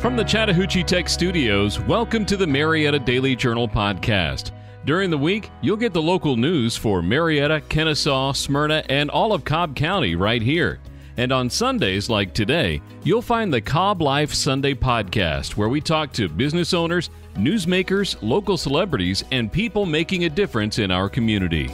From the Chattahoochee Tech Studios, welcome to the Marietta Daily Journal podcast. During the week, you'll get the local news for Marietta, Kennesaw, Smyrna, and all of Cobb County right here. And on Sundays like today, you'll find the Cobb Life Sunday podcast, where we talk to business owners, newsmakers, local celebrities, and people making a difference in our community.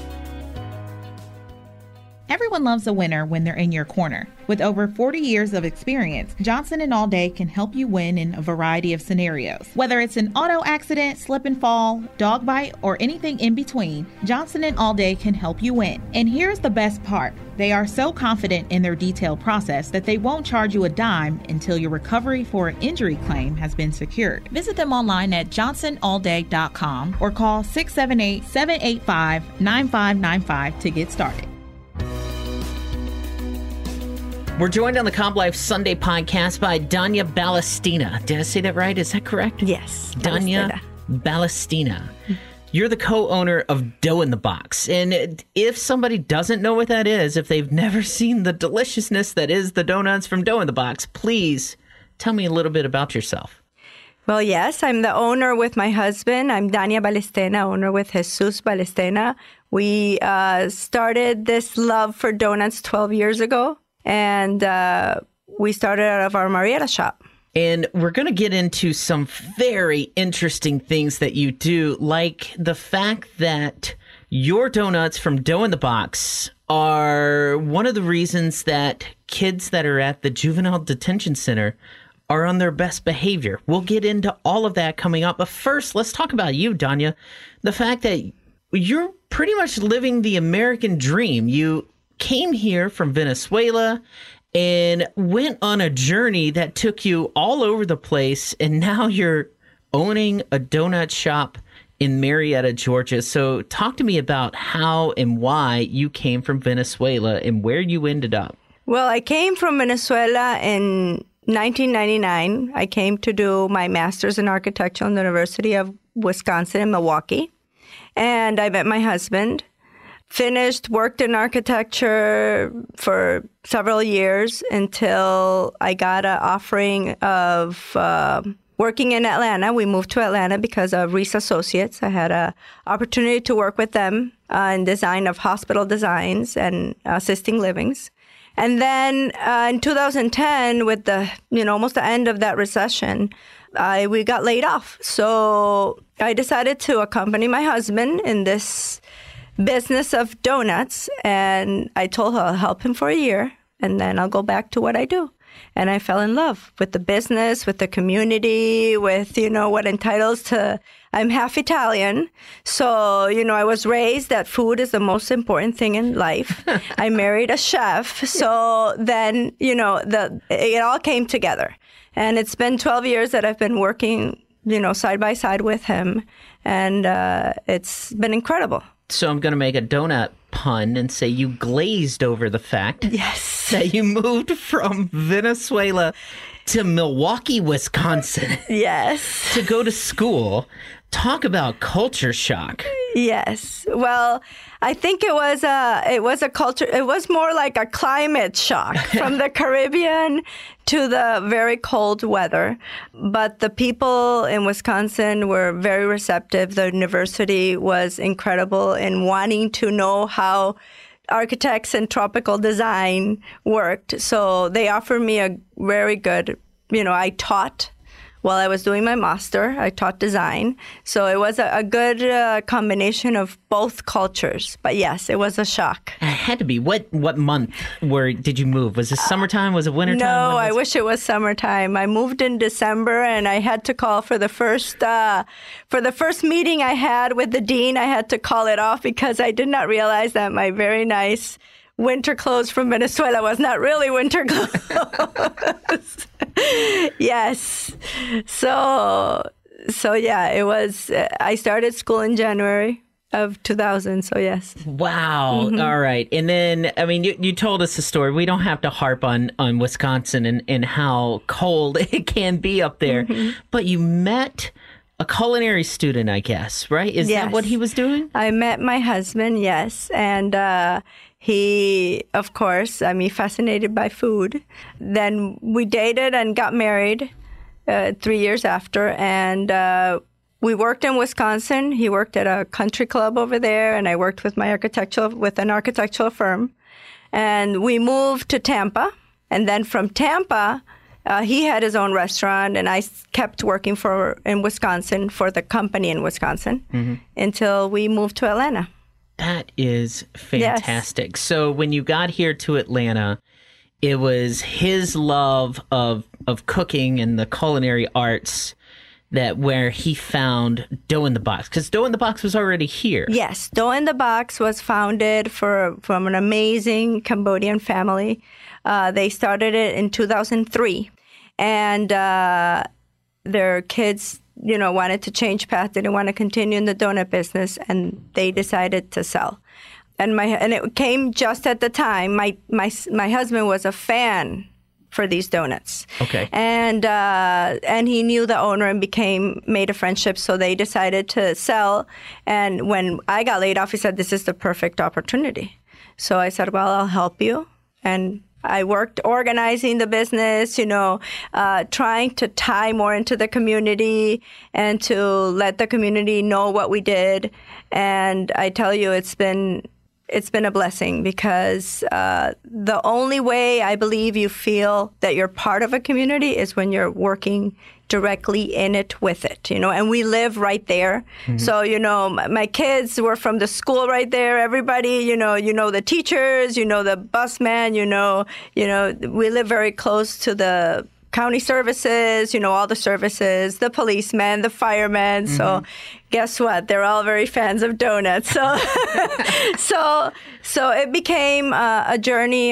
Everyone loves a winner when they're in your corner. With over 40 years of experience, Johnson & Allday can help you win in a variety of scenarios. Whether it's an auto accident, slip and fall, dog bite, or anything in between, Johnson & Allday can help you win. And here's the best part. They are so confident in their detailed process that they won't charge you a dime until your recovery for an injury claim has been secured. Visit them online at johnsonallday.com or call 678-785-9595 to get started. We're joined on the Cobb Life Sunday podcast by Danya Balestina. Did I say that right? Is that correct? Yes. Danya Balestina. You're the co-owner of Dough in the Box. And if somebody doesn't know what that is, if they've never seen the deliciousness that is the donuts from Dough in the Box, please tell me a little bit about yourself. Well, yes, I'm the owner with my husband. I'm Danya Balestina, owner with Jesus Balestina. We started this love for donuts 12 years ago. And we started out of our Marietta shop. And we're going to get into some very interesting things that you do, like the fact that your donuts from Dough in the Box are one of the reasons that kids that are at the Juvenile Detention Center are on their best behavior. We'll get into all of that coming up. But first, let's talk about you, Danya. The fact that you're pretty much living the American dream. You came here from Venezuela and went on a journey that took you all over the place, and now you're owning a donut shop in Marietta, Georgia. So talk to me about how and why you came from Venezuela and where you ended up. Well, I came from Venezuela in 1999. I came to do my master's in architecture on the University of Wisconsin in Milwaukee, and I met my husband. Finished, worked in architecture for several years until I got an offering of working in Atlanta. We moved to Atlanta because of Reese Associates. I had an opportunity to work with them in design of hospital designs and assisting livings. And then in 2010, with the almost the end of that recession, we got laid off. So I decided to accompany my husband in this business of donuts, and I told her I'll help him for a year and then I'll go back to what I do. And I fell in love with the business, with the community, with what entitles to, I'm half Italian, so I was raised that food is the most important thing in life. I married a chef, so then it all came together. And it's been 12 years that I've been working side by side with him, and it's been incredible. So I'm going to make a donut pun and say you glazed over the fact that you moved from Venezuela to Milwaukee, Wisconsin. Yes. To go to school. Talk about culture shock. Yes. Well, I think it was a culture. It was more like a climate shock from the Caribbean to the very cold weather. But the people in Wisconsin were very receptive. The university was incredible in wanting to know how architects and tropical design worked. So they offered me a very good, I taught. While I was doing my master, I taught design. So it was a good combination of both cultures. But yes, it was a shock. It had to be. What month did you move? Was it summertime? Was it wintertime? No, I wish it was summertime. I moved in December, and I had to call for the first meeting I had with the dean. I had to call it off because I did not realize that my very nice winter clothes from Venezuela was not really winter clothes. Yes. So yeah, it was, I started school in January of 2000. So yes. Wow. Mm-hmm. All right. And then, you told us the story. We don't have to harp on Wisconsin and how cold it can be up there, but you met a culinary student, I guess, right? Is that what he was doing? I met my husband, yes. And he, of course, fascinated by food. Then we dated and got married. 3 years after. And we worked in Wisconsin. He worked at a country club over there, and I worked with with an architectural firm. And we moved to Tampa. And then from Tampa, he had his own restaurant, and I kept working in Wisconsin for the company in Wisconsin until we moved to Atlanta. That is fantastic. Yes. So when you got here to Atlanta, it was his love of cooking and the culinary arts where he found Dough in the Box, because Dough in the Box was already here. Yes, Dough in the Box was founded from an amazing Cambodian family. They started it in 2003, and their kids, wanted to change path. They didn't want to continue in the donut business, and they decided to sell. And it came just at the time. My husband was a fan for these donuts. Okay. And he knew the owner and made a friendship, so they decided to sell. And when I got laid off, he said, "This is the perfect opportunity." So I said, "Well, I'll help you." And I worked organizing the business, trying to tie more into the community and to let the community know what we did. And I tell you, it's been a blessing, because the only way I believe you feel that you're part of a community is when you're working directly in it with it, and we live right there. Mm-hmm. So, my kids were from the school right there. Everybody, the teachers, the busman, we live very close to the county services, all the services, the policemen, the firemen. Mm-hmm. So guess what? They're all very fans of donuts. So, so it became a journey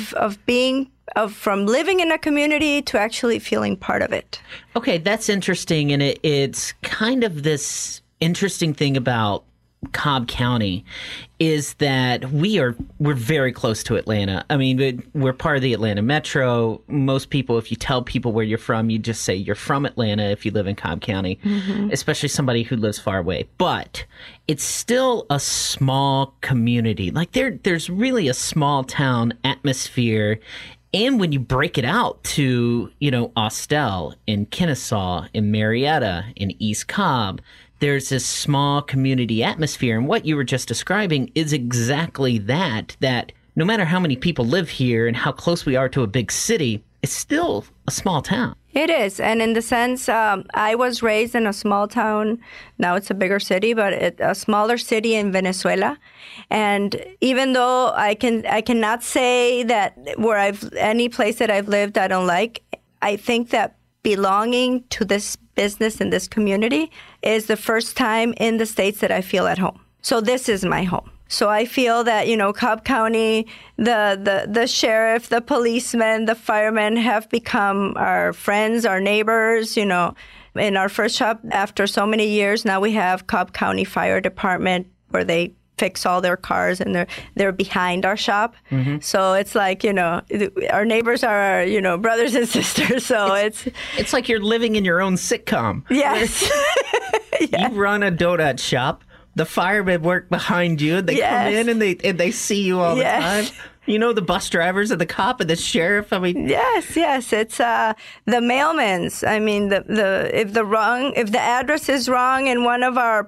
from living in a community to actually feeling part of it. Okay, that's interesting. And it's kind of this interesting thing about Cobb County is that we're very close to Atlanta. I mean, we're part of the Atlanta Metro. Most people, if you tell people where you're from, you just say you're from Atlanta if you live in Cobb County, especially somebody who lives far away. But it's still a small community. Like there's really a small town atmosphere. And when you break it out to, Austell, in Kennesaw, in Marietta, in East Cobb, there's this small community atmosphere. And what you were just describing is exactly that no matter how many people live here and how close we are to a big city, it's still a small town. It is. And in the sense, I was raised in a small town. Now it's a bigger city, but a smaller city in Venezuela. And even though I cannot say that any place that I've lived I don't like, I think that belonging to this business and this community is the first time in the States that I feel at home. So this is my home. So I feel that, Cobb County, the sheriff, the policemen, the firemen have become our friends, our neighbors, In our first shop, after so many years, now we have Cobb County Fire Department where they fix all their cars, and they're behind our shop. Mm-hmm. So it's like, our neighbors are our, brothers and sisters. So it's like you're living in your own sitcom. Yes. You run a donut shop. The firemen work behind you. They come in and they see you all the time. The bus drivers and the cop and the sheriff. I mean, yes. It's the mailmans. I mean, if the address is wrong in one of our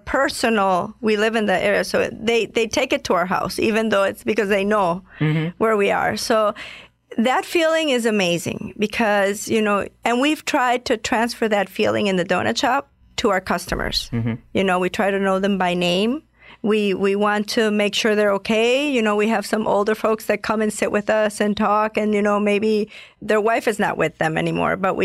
we live in the area, so they take it to our house, even though it's because they know where we are. So that feeling is amazing because and we've tried to transfer that feeling in the donut shop to our customers. Mm-hmm. We try to know them by name. We want to make sure they're okay. We have some older folks that come and sit with us and talk, and maybe their wife is not with them anymore. But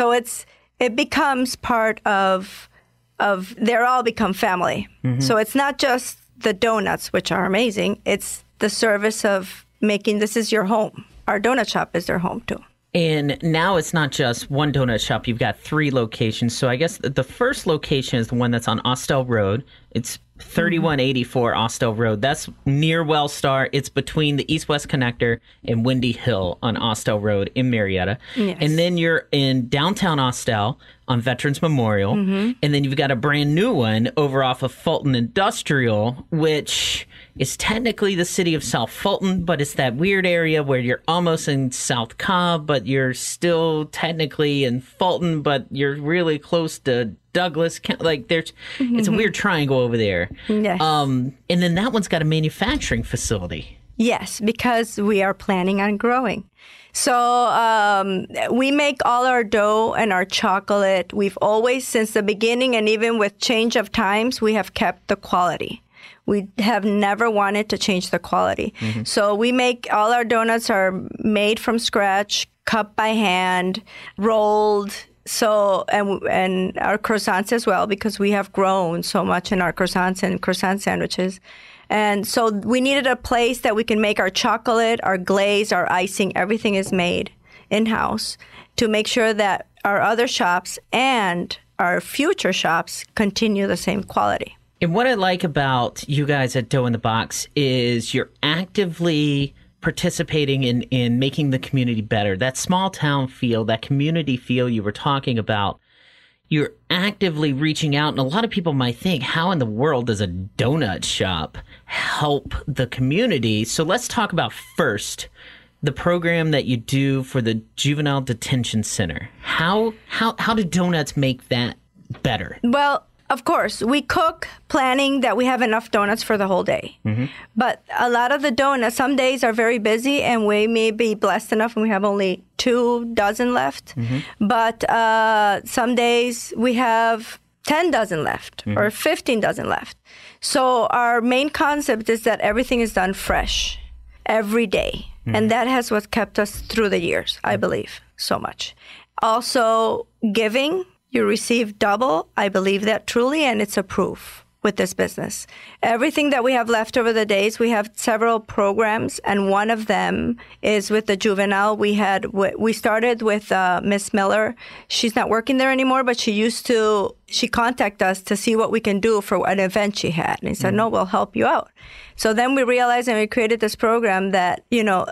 it becomes part of they're all become family. Mm-hmm. So it's not just the donuts, which are amazing. It's the service of making this is your home. Our donut shop is their home too. And now it's not just one donut shop. You've got 3 locations. So I guess the first location is the one that's on Austell Road. It's 3184 Austell Road. That's near Wellstar. It's between the East-West Connector and Windy Hill on Austell Road in Marietta. Yes. And then you're in downtown Austell on Veterans Memorial. Mm-hmm. And then you've got a brand new one over off of Fulton Industrial, which is technically the city of South Fulton, but it's that weird area where you're almost in South Cobb, but you're still technically in Fulton, but you're really close to Douglas. Like it's a weird triangle over there. Yes. And then that one's got a manufacturing facility. Yes, because we are planning on growing. So we make all our dough and our chocolate. We've always, since the beginning, and even with change of times, we have kept the quality. We have never wanted to change the quality. So we make all our donuts are made from scratch, cut by hand, rolled. So and our croissants as well, because we have grown so much in our croissants and croissant sandwiches. And so we needed a place that we can make our chocolate, our glaze, our icing, everything is made in-house to make sure that our other shops and our future shops continue the same quality. And what I like about you guys at Dough in the Box is you're actively participating in making the community better. That small town feel, that community feel you were talking about, you're actively reaching out. And a lot of people might think, how in the world does a donut shop help the community? So let's talk about first the program that you do for the Juvenile Detention Center. How do donuts make that better? Well, of course, we cook planning that we have enough donuts for the whole day. But a lot of the donuts, some days are very busy and we may be blessed enough and we have only 2 dozen left. But some days we have 10 dozen left or 15 dozen left. So our main concept is that everything is done fresh every day. And that has what kept us through the years, I believe, so much. Also, giving. You receive double. I believe that truly, and it's a proof with this business. Everything that we have left over the days, we have several programs, and one of them is with the juvenile. We started with Miss Miller. She's not working there anymore, but she contacted us to see what we can do for an event she had. And he said, no, we'll help you out. So then we realized and we created this program that,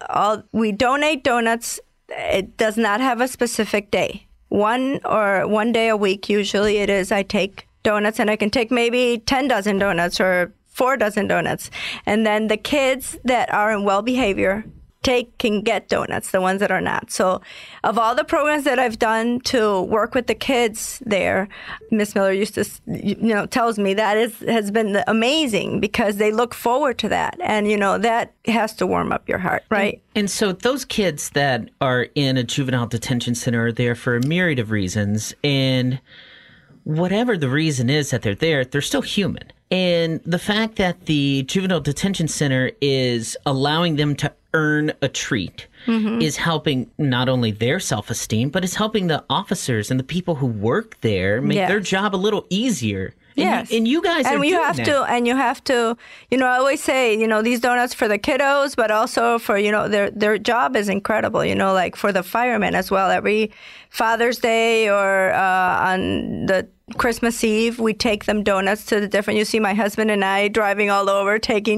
we donate donuts. It does not have a specific day. One day a week, usually it is, I take donuts and I can take maybe 10 dozen donuts or 4 dozen donuts. And then the kids that are in well behavior can get donuts, the ones that are not. So of all the programs that I've done to work with the kids there, Miss Miller used to, tells me that has been amazing because they look forward to that. And, that has to warm up your heart, right? And so those kids that are in a juvenile detention center are there for a myriad of reasons. And whatever the reason is that they're there, they're still human. And the fact that the juvenile detention center is allowing them to earn a treat is helping not only their self-esteem, but it's helping the officers and the people who work there make their job a little easier. And you guys are doing that. And you have to, I always say, these donuts for the kiddos, but also for, their job is incredible, like for the firemen as well. Every Father's Day or on the Christmas Eve, we take them donuts to the different, you see my husband and I driving all over,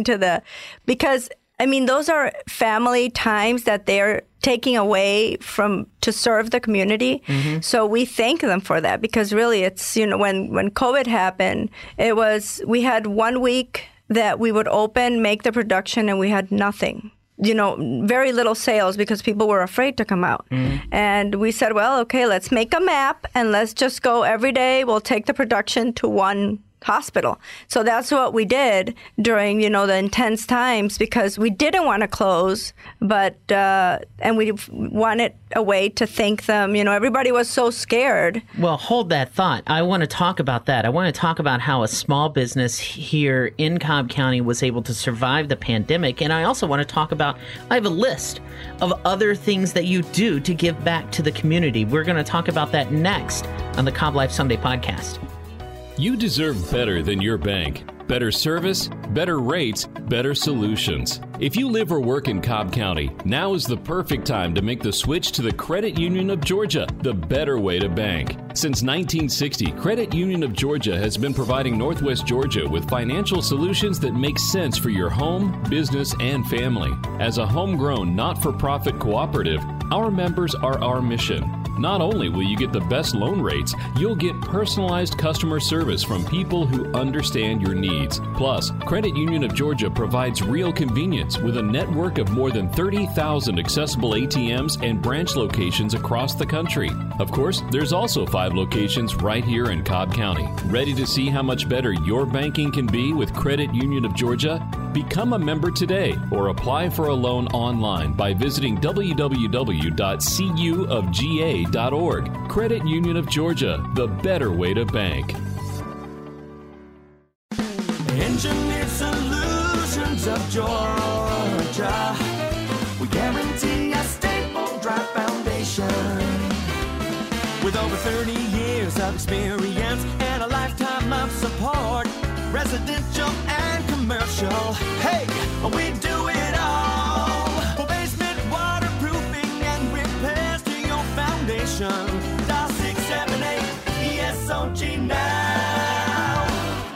because those are family times that they're taking away to serve the community. So we thank them for that because really it's, when COVID happened, we had 1 week that we would make the production and we had nothing. Very little sales because people were afraid to come out. And we said, well, okay, let's make a map and let's just go every day. We'll take the production to one hospital. So that's what we did during, the intense times because we didn't want to close, but, and we wanted a way to thank them. Everybody was so scared. Well, hold that thought. I want to talk about that. I want to talk about how a small business here in Cobb County was able to survive the pandemic. And I also want to talk about, I have a list of other things that you do to give back to the community. We're going to talk about that next on the Cobb Life Sunday podcast. You deserve better than your bank. Better service, better rates, better solutions. If you live or work in Cobb County, now is the perfect time to make the switch to the Credit Union of Georgia, the better way to bank. Since 1960, Credit Union of Georgia has been providing Northwest Georgia with financial solutions that make sense for your home, business, and family. As a homegrown, not-for-profit cooperative, Our members are our mission. Not only will you get the best loan rates, you'll get personalized customer service from people who understand your needs. Plus, Credit Union of Georgia provides real convenience with a network of more than 30,000 accessible ATMs and branch locations across the country. Of course, there's also 5 locations right here in Cobb County. Ready to see how much better your banking can be with Credit Union of Georgia? Become a member today or apply for a loan online by visiting www.cuofga.org. Credit Union of Georgia, the better way to bank. Engineered Solutions of Georgia. We guarantee a stable, dry foundation. With over 30 years of experience and a lifetime of support, residential and commercial. Hey, we do it all. For basement waterproofing and repairs to your foundation. Dial 678 ESOG now.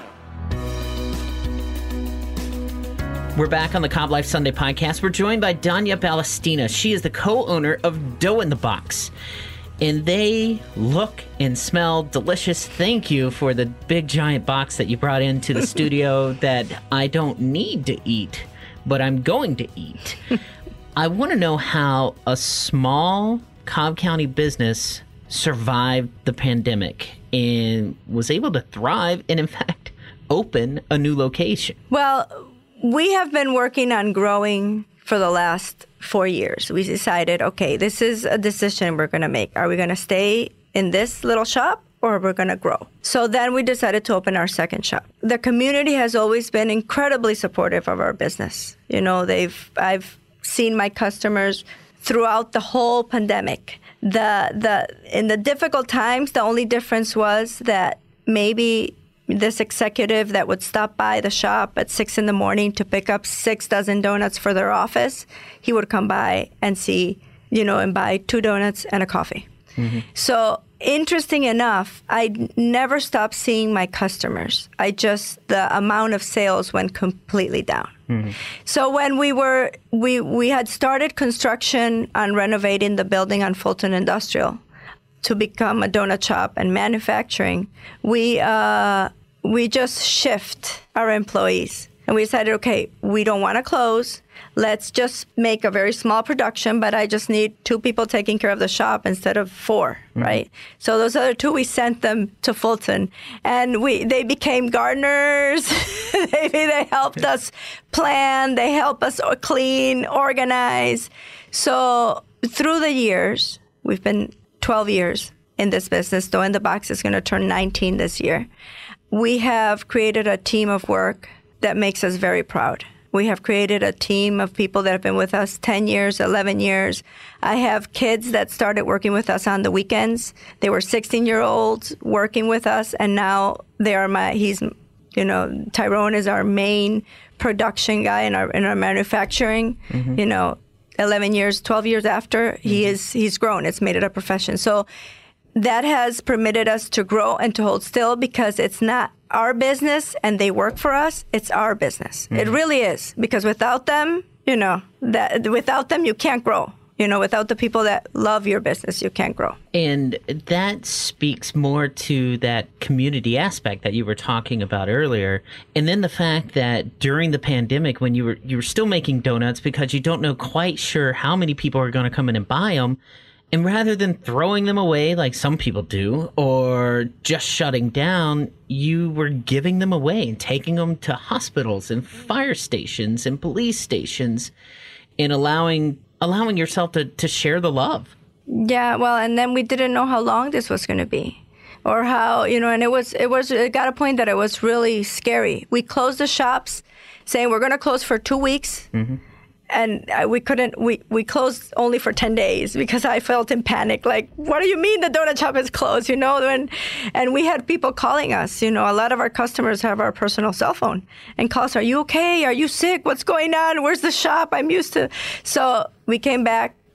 We're back on the Cobb Life Sunday podcast. We're joined by Danya Balestina. She is the co-owner of Dough in the Box. And they look and smell delicious. Thank you for the big giant box that you brought into the studio that I don't need to eat, but I'm going to eat. I want to know how a small Cobb County business survived the pandemic and was able to thrive and, in fact, open a new location. Well, we have been working on growing for the last 4 years. We decided, okay, this is a decision we're going to make. Are we going to stay in this little shop or we're going to grow? So then we decided to open our second shop. The community has always been incredibly supportive of our business. You know, I've seen my customers throughout the whole pandemic. In the difficult times, the only difference was that maybe this executive that would stop by the shop at 6 a.m. to pick up 6 dozen donuts for their office, he would come by and see, and buy 2 donuts and a coffee. Mm-hmm. So interesting enough, I never stopped seeing my customers. The amount of sales went completely down. Mm-hmm. So when we had started construction on renovating the building on Fulton Industrial to become a donut shop and manufacturing, we just shift our employees. And we decided, okay, we don't want to close. Let's just make a very small production, but I just need 2 people taking care of the shop instead of 4, mm-hmm. right? So those other 2, we sent them to Fulton. And they became gardeners. They helped us plan. They helped us clean, organize. So through the years, we've been 12 years in this business. Dough in the Box is going to turn 19 this year. We have created a team of work that makes us very proud. We have created a team of people that have been with us 10 years, 11 years. I have kids that started working with us on the weekends. They were 16-year-olds working with us, and now they are Tyrone is our main production guy in our manufacturing. Mm-hmm. 11 years, 12 years after, mm-hmm. he's grown. It's made it a profession. So that has permitted us to grow and to hold still because it's not our business and they work for us. It's our business. Mm-hmm. It really is. Because without them, without them, you can't grow. Without the people that love your business, you can't grow. And that speaks more to that community aspect that you were talking about earlier. And then the fact that during the pandemic, when you were still making donuts because you don't know quite sure how many people are going to come in and buy them, and rather than throwing them away like some people do or just shutting down, you were giving them away and taking them to hospitals and fire stations and police stations and allowing yourself to share the love. Yeah, well, and then we didn't know how long this was going to be or how, and it got a point that it was really scary. We closed the shops saying we're going to close for 2 weeks. Mm-hmm. And we closed only for 10 days because I felt in panic. Like, what do you mean the donut shop is closed, And we had people calling us, A lot of our customers have our personal cell phone and call us, are you okay? Are you sick? What's going on? Where's the shop? I'm used to. So we came back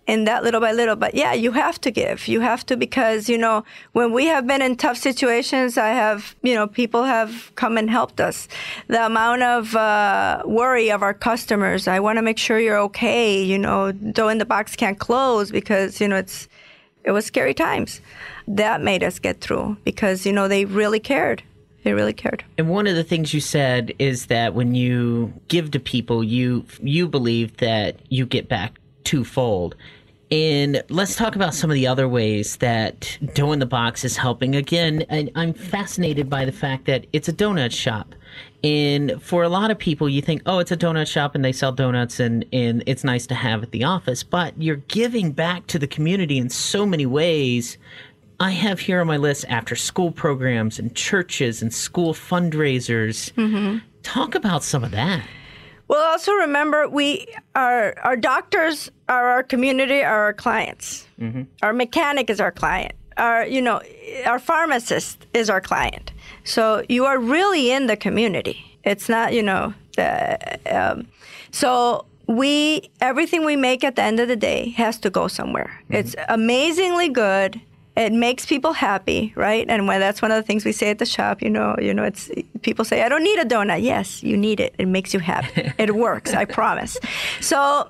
in that little by little. But yeah, you have to give. You have to, because, you know, when we have been in tough situations, people have come and helped us. The amount of worry of our customers, I want to make sure you're okay. You know, Dough in the Box can't close because, you know, it was scary times. That made us get through because, you know, they really cared. They really cared. And one of the things you said is that when you give to people, you believe that you get back twofold. And let's talk about some of the other ways that Dough in the Box is helping. Again, I'm fascinated by the fact that it's a donut shop. And for a lot of people, you think, oh, it's a donut shop and they sell donuts and it's nice to have at the office. But you're giving back to the community in so many ways. I have here on my list after school programs and churches and school fundraisers. Mm-hmm. Talk about some of that. Well, also remember, our doctors are our community, are our clients. Mm-hmm. Our mechanic is our client. Our pharmacist is our client. So you are really in the community. It's not, so everything we make at the end of the day has to go somewhere. Mm-hmm. It's amazingly good. It makes people happy, right? And that's one of the things we say at the shop. It's people say, "I don't need a donut." Yes, you need it. It makes you happy. It works. I promise. So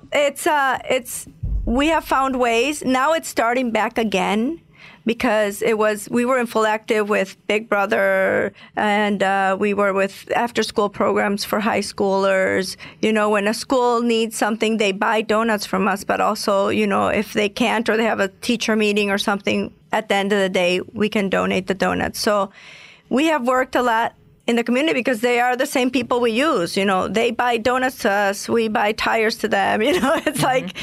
we have found ways. Now it's starting back again because we were in Full Active with Big Brother, and we were with after-school programs for high schoolers. You know, when a school needs something, they buy donuts from us. But also, if they can't or they have a teacher meeting or something, at the end of the day, we can donate the donuts. So we have worked a lot in the community because they are the same people we use. They buy donuts to us. We buy tires to them. It's like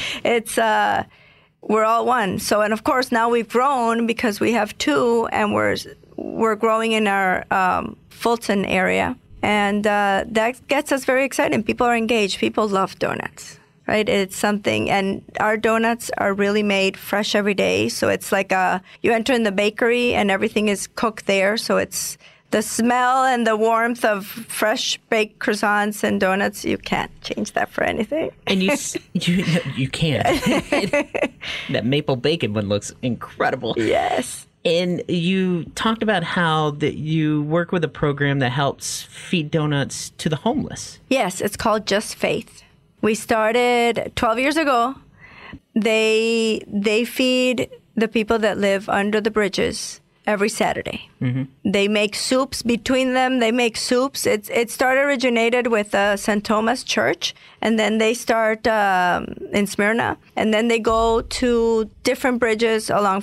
we're all one. So, and of course, now we've grown because we have two, and we're growing in our Fulton area. And that gets us very excited. People are engaged. People love donuts. Right, it's something, and our donuts are really made fresh every day. So it's like you enter in the bakery and everything is cooked there. So it's the smell and the warmth of fresh baked croissants and donuts. You can't change that for anything. And you can't. That maple bacon one looks incredible. Yes. And you talked about how that you work with a program that helps feed donuts to the homeless. Yes, it's called Just Faith. We started 12 years ago. They feed the people that live under the bridges every Saturday. Mm-hmm. They make soups between them. They make soups. It originated with St. Thomas Church, and then they start in Smyrna, and then they go to different bridges along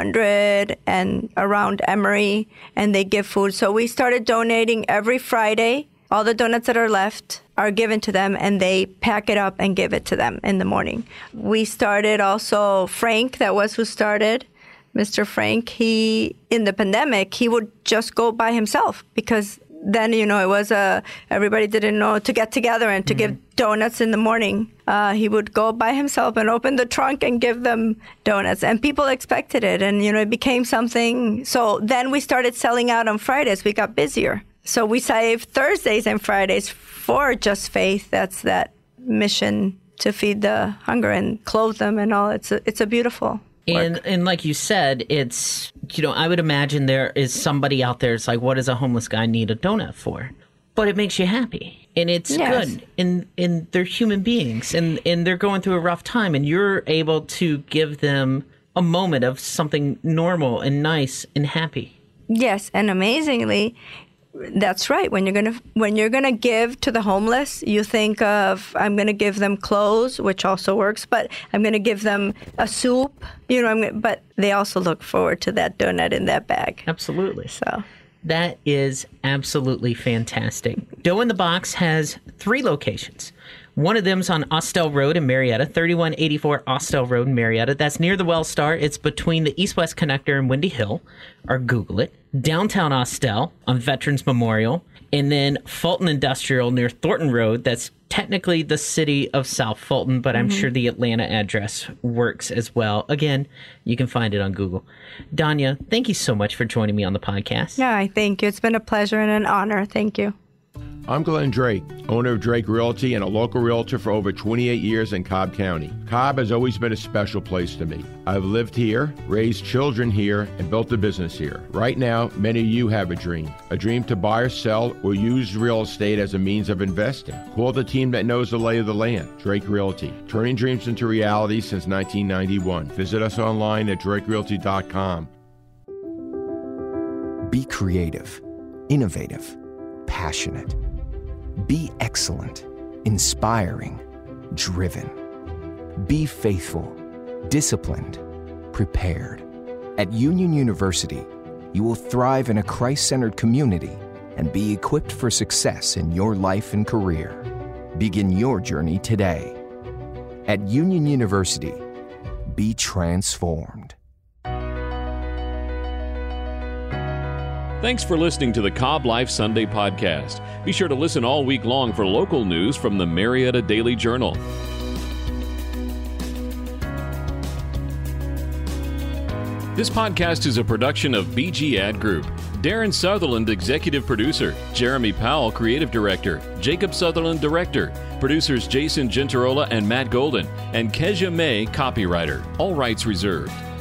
400 and around Emory, and they give food. So we started donating every Friday. All the donuts that are left are given to them, and they pack it up and give it to them in the morning. We started also, Frank, that was who started, Mr. Frank, in the pandemic, he would just go by himself because then, it was everybody didn't know to get together and to give donuts in the morning. He would go by himself and open the trunk and give them donuts. And people expected it, and, it became something. So then we started selling out on Fridays. We got busier. So we save Thursdays and Fridays for Just Faith. That's that mission to feed the hunger and clothe them and all. It's a beautiful work. And like you said, it's, I would imagine there is somebody out there. It's like, what does a homeless guy need a donut for? But it makes you happy. And it's good. And they're human beings. And they're going through a rough time. And you're able to give them a moment of something normal and nice and happy. Yes. And amazingly, that's right. When you're gonna give to the homeless, you think of, I'm gonna give them clothes, which also works, but I'm gonna give them a soup. But they also look forward to that donut in that bag. Absolutely. So that is absolutely fantastic. Dough in the Box has 3 locations. One of them's on Austell Road in Marietta, 3184 Austell Road in Marietta. That's near the Wellstar. It's between the East-West Connector and Windy Hill, or Google it. Downtown Austell on Veterans Memorial, and then Fulton Industrial near Thornton Road. That's technically the city of South Fulton, but I'm sure the Atlanta address works as well. Again, you can find it on Google. Danya, thank you so much for joining me on the podcast. Yeah, thank you. It's been a pleasure and an honor. Thank you. I'm Glenn Drake, owner of Drake Realty and a local realtor for over 28 years in Cobb County. Cobb has always been a special place to me. I've lived here, raised children here, and built a business here. Right now, many of you have a dream to buy or sell or use real estate as a means of investing. Call the team that knows the lay of the land, Drake Realty, turning dreams into reality since 1991. Visit us online at drakerealty.com. Be creative, innovative, passionate. Be excellent, inspiring, driven. Be faithful, disciplined, prepared. At Union University, you will thrive in a Christ-centered community and be equipped for success in your life and career. Begin your journey today. At Union University, be transformed. Thanks for listening to the Cobb Life Sunday podcast. Be sure to listen all week long for local news from the Marietta Daily Journal. This podcast is a production of BG Ad Group. Darren Sutherland, Executive Producer. Jeremy Powell, Creative Director. Jacob Sutherland, Director. Producers Jason Gentarola and Matt Golden. And Kezia May, Copywriter. All rights reserved.